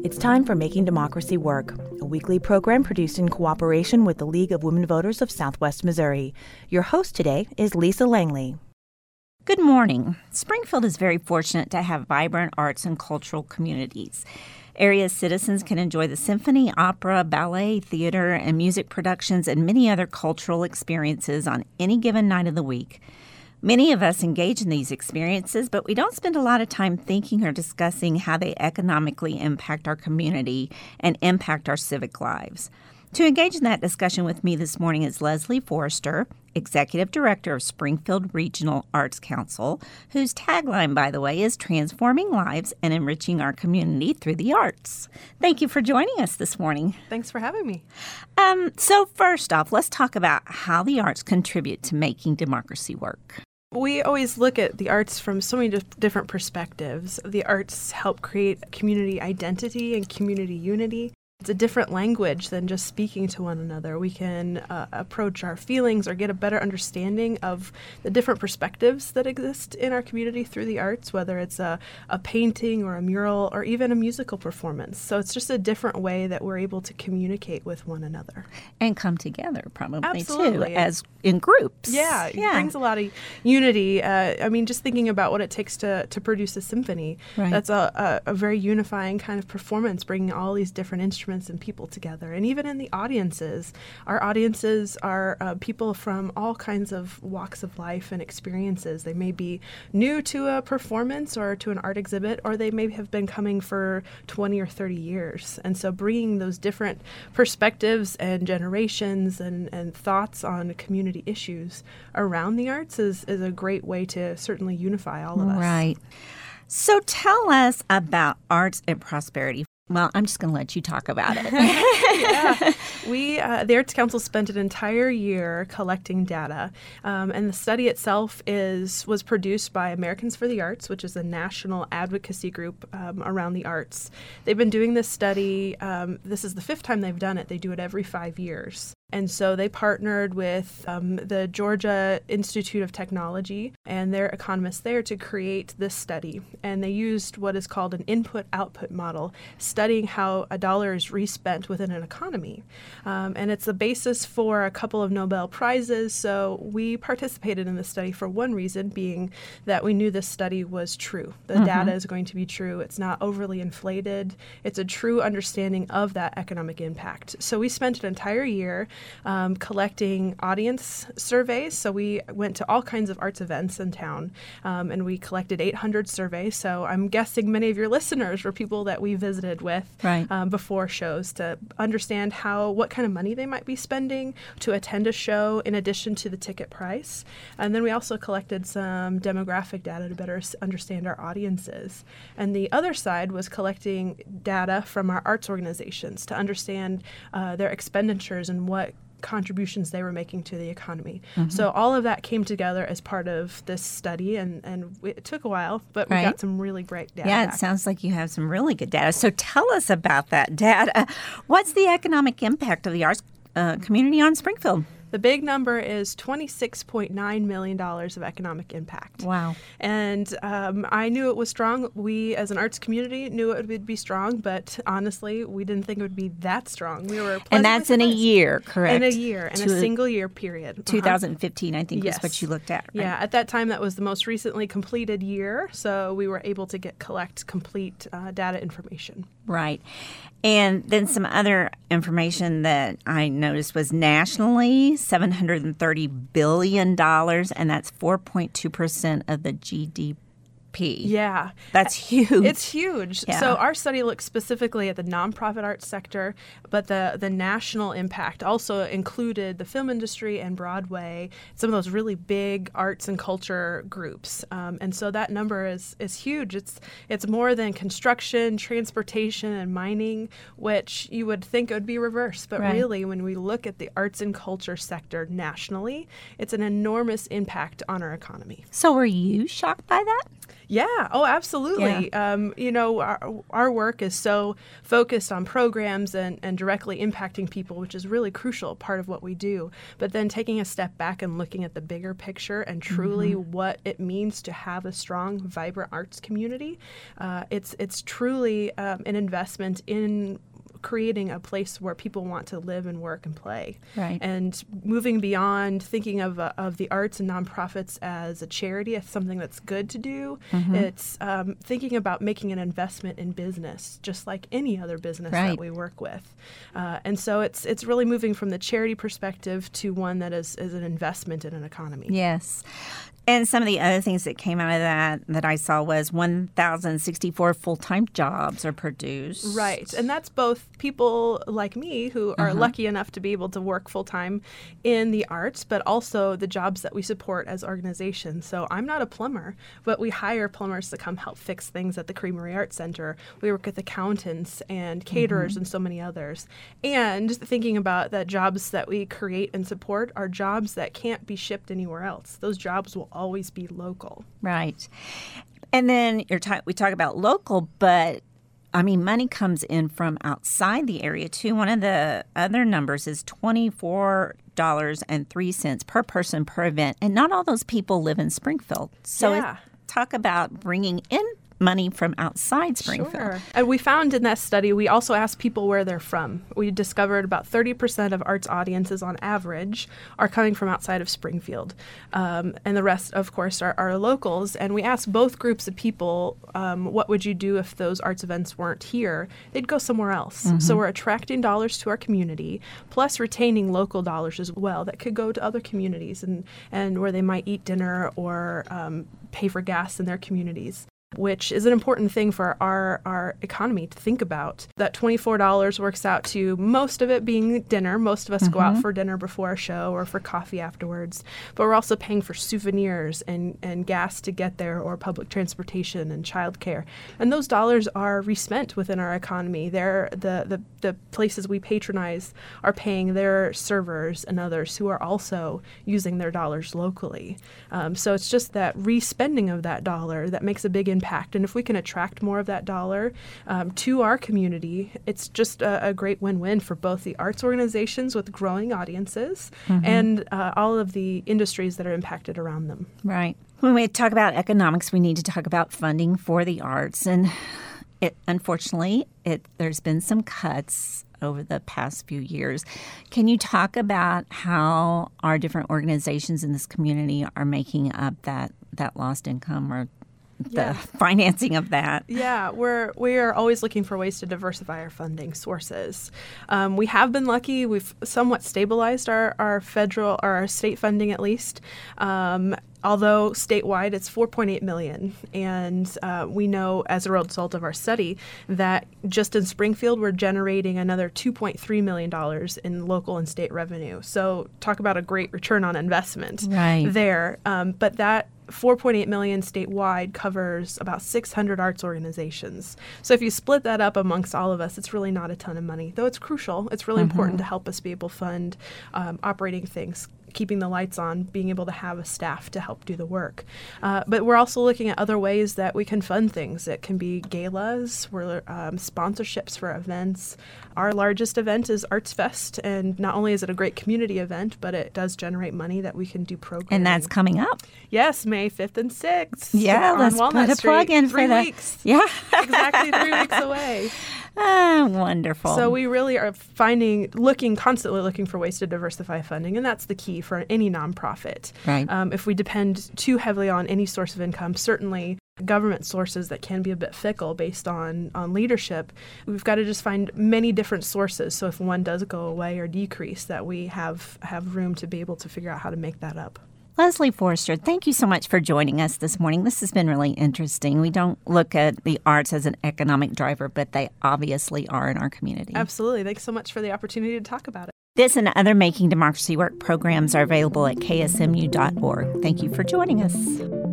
It's time for Making Democracy Work, a weekly program produced in cooperation with the League of Women Voters of Southwest Missouri. Your host today is Lisa Langley. Good morning. Springfield is very fortunate to have vibrant arts and cultural communities. Area citizens can enjoy the symphony, opera, ballet, theater, and music productions and many other cultural experiences on any given night of the week. Many of us engage in these experiences, but we don't spend a lot of time thinking or discussing how they economically impact our community and impact our civic lives. To engage in that discussion with me this morning is Leslie Forrester, Executive Director of Springfield Regional Arts Council, whose tagline, by the way, is Transforming Lives and Enriching Our Community Through the Arts. Thank you for joining us this morning. Thanks for having me. So first off, let's talk about how the arts contribute to making democracy work. We always look at the arts from so many different perspectives. The arts help create community identity and community unity. It's a different language than just speaking to one another. We can approach our feelings or get a better understanding of the different perspectives that exist in our community through the arts, whether it's a painting or a mural or even a musical performance. So it's just a different way that we're able to communicate with one another. And come together, probably, Absolutely. too, as in groups. Yeah, it brings a lot of unity. Just thinking about what it takes to produce a symphony, Right. That's a very unifying kind of performance, bringing all these different instruments and people together. And even in the audiences, our audiences are people from all kinds of walks of life and experiences. They may be new to a performance or to an art exhibit, or they may have been coming for 20 or 30 years. And so bringing those different perspectives and generations and thoughts on community issues around the arts is a great way to certainly unify all of us. Right. So tell us about arts and prosperity. Well, I'm just going to let you talk about it. The Arts Council spent an entire year collecting data, and the study itself was produced by Americans for the Arts, which is a national advocacy group around the arts. They've been doing this study. This is the fifth time they've done it. They do it every 5 years. And so they partnered with the Georgia Institute of Technology and their economists there to create this study. And they used what is called an input-output model, studying how a dollar is respent within an economy. And it's the basis for a couple of Nobel Prizes. So we participated in this study for one reason, being that we knew this study was true. The data is going to be true. It's not overly inflated. It's a true understanding of that economic impact. So we spent an entire year collecting audience surveys. So we went to all kinds of arts events in town, and we collected 800 surveys. So I'm guessing many of your listeners were people that we visited with before shows to understand what kind of money they might be spending to attend a show in addition to the ticket price. And then we also collected some demographic data to better understand our audiences. And the other side was collecting data from our arts organizations to understand their expenditures and what contributions they were making to the economy. So all of that came together as part of this study, and it took a while, but we got some really great data. Yeah, it sounds like you have some really good data. So tell us about that data. What's the economic impact of the arts community on Springfield? The big number is $26.9 million of economic impact. Wow. And I knew it was strong. We, as an arts community, knew it would be strong, but honestly, we didn't think it would be that strong. We were And that's in a year, correct? In a year, in a single year period. 2015, I think, is what you looked at, right? Yeah, at that time, that was the most recently completed year, so we were able to collect complete data information. Right. And then some other information that I noticed was nationally, $730 billion, and that's 4.2% of the GDP. Yeah. That's huge. It's huge. Yeah. So our study looks specifically at the nonprofit arts sector, but the national impact also included the film industry and Broadway, some of those really big arts and culture groups. And so that number is huge. It's more than construction, transportation, and mining, which you would think it would be reversed. But really, when we look at the arts and culture sector nationally, it's an enormous impact on our economy. So were you shocked by that? Yeah. Oh, absolutely. Yeah. Our work is so focused on programs and directly impacting people, which is really crucial part of what we do. But then taking a step back and looking at the bigger picture and truly what it means to have a strong, vibrant arts community, it's truly an investment in creating a place where people want to live and work and play. Right. And moving beyond thinking of the arts and nonprofits as a charity, as something that's good to do. It's thinking about making an investment in business, just like any other business that we work with. And so it's really moving from the charity perspective to one that is an investment in an economy. Yes. And some of the other things that came out of that I saw was 1,064 full-time jobs are produced. Right. And that's both people like me who are lucky enough to be able to work full-time in the arts, but also the jobs that we support as organizations. So I'm not a plumber, but we hire plumbers to come help fix things at the Creamery Arts Center. We work with accountants and caterers and so many others. And thinking about the jobs that we create and support are jobs that can't be shipped anywhere else. Those jobs will always be local. Right. And then we talk about local, but I mean, money comes in from outside the area too. One of the other numbers is $24.03 per person per event. And not all those people live in Springfield. So talk about bringing in money from outside Springfield. Sure. And we found in that study, we also asked people where they're from. We discovered about 30% of arts audiences on average are coming from outside of Springfield. And the rest, of course, are locals. And we asked both groups of people, what would you do if those arts events weren't here? They'd go somewhere else. So we're attracting dollars to our community, plus retaining local dollars as well that could go to other communities and where they might eat dinner or pay for gas in their communities, which is an important thing for our economy to think about. That $24 works out to most of it being dinner. Most of us go out for dinner before a show or for coffee afterwards. But we're also paying for souvenirs and gas to get there or public transportation and childcare. And those dollars are respent within our economy. They're the places we patronize are paying their servers and others who are also using their dollars locally. So it's just that respending of that dollar that makes a big impact. And if we can attract more of that dollar to our community, it's just a great win-win for both the arts organizations with growing audiences and all of the industries that are impacted around them. Right. When we talk about economics, we need to talk about funding for the arts. And unfortunately, there's been some cuts over the past few years. Can you talk about how our different organizations in this community are making up that lost income or the financing of that? Yeah, we are always looking for ways to diversify our funding sources. We have been lucky. We've somewhat stabilized our federal or our state funding at least. Although statewide it's $4.8 million. And we know as a result of our study that just in Springfield we're generating another $2.3 million in local and state revenue. So talk about a great return on investment there. But that $4.8 million statewide covers about 600 arts organizations. So if you split that up amongst all of us, it's really not a ton of money, though it's crucial. It's really important to help us be able to fund operating things, keeping the lights on, being able to have a staff to help do the work. But we're also looking at other ways that we can fund things. It can be galas, sponsorships for events. Our largest event is Arts Fest, and not only is it a great community event, but it does generate money that we can do programming. And that's coming up. Yes, May 5th and 6th. Yeah, let's Walnut put a Street. plug in for 3 that. weeks. Yeah. Exactly 3 weeks away. Wonderful. So we really are constantly looking for ways to diversify funding, and that's the key for any nonprofit. Right. If we depend too heavily on any source of income, certainly government sources that can be a bit fickle based on leadership, we've got to just find many different sources. So if one does go away or decrease, that we have room to be able to figure out how to make that up. Leslie Forrester, thank you so much for joining us this morning. This has been really interesting. We don't look at the arts as an economic driver, but they obviously are in our community. Absolutely. Thanks so much for the opportunity to talk about it. This and other Making Democracy Work programs are available at ksmu.org. Thank you for joining us.